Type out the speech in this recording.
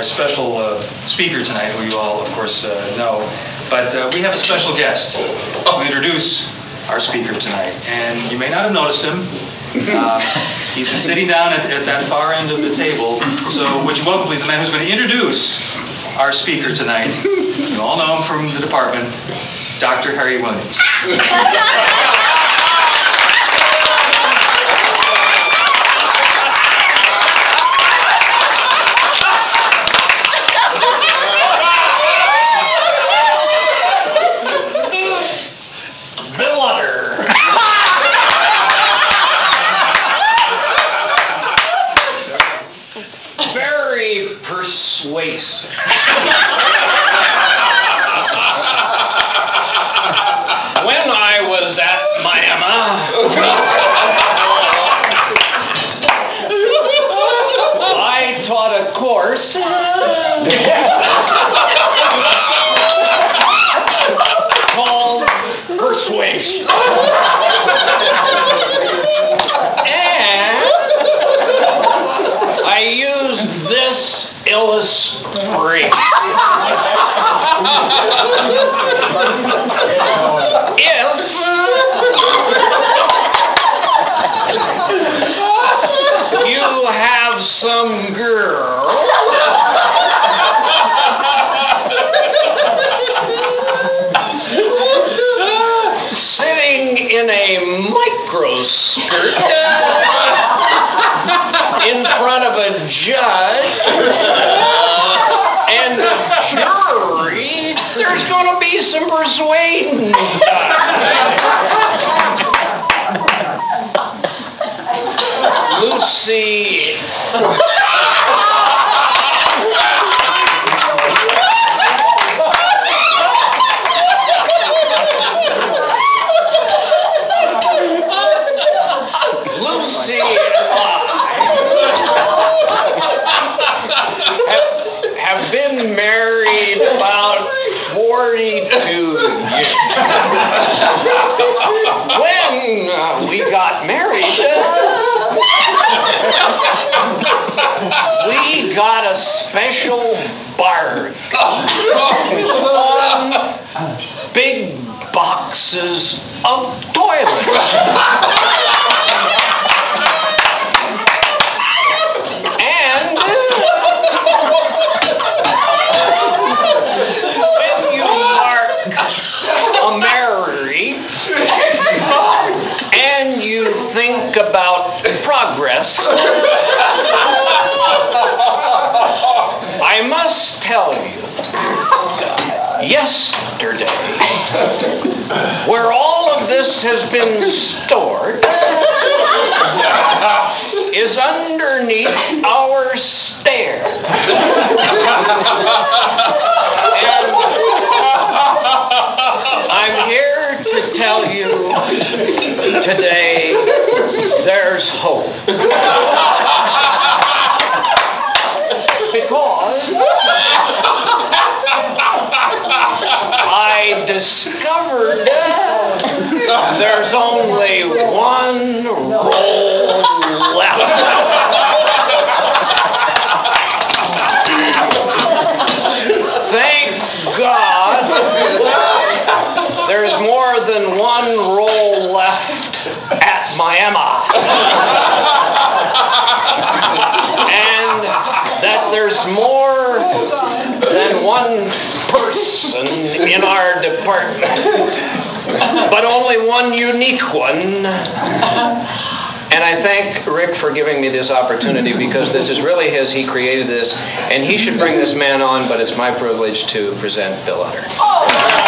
our special speaker tonight, who you all, of course, know. But we have a special guest to introduce our speaker tonight. And you may not have noticed him. He's been sitting down at that far end of the table. So would you welcome, please, the man who's going to introduce our speaker tonight. You all know him from the department, Dr. Harry Williams. Persuasive. When I was at Miami, I taught a course called Persuasion. And I used this illustration. If you have some girl sitting in a microskirt in front of a judge and a jury, there's going to be some persuading done. Lucy. Lucy and I have been married about 42 years. When we got married, we got a special bargain on big boxes of toilets. And when you mark a marriage and you think about progress, I must tell you, yesterday, where all of this has been stored is underneath our stair. And I'm here to tell you today there's hope. Because I discovered there's only one roll left. Thank God there's more than one roll left at Miami. And that there's more than one person in our department, but only one unique one. And I thank Rick for giving me this opportunity, because this is really his. He created this, and he should bring this man on, but it's my privilege to present Bill Utter.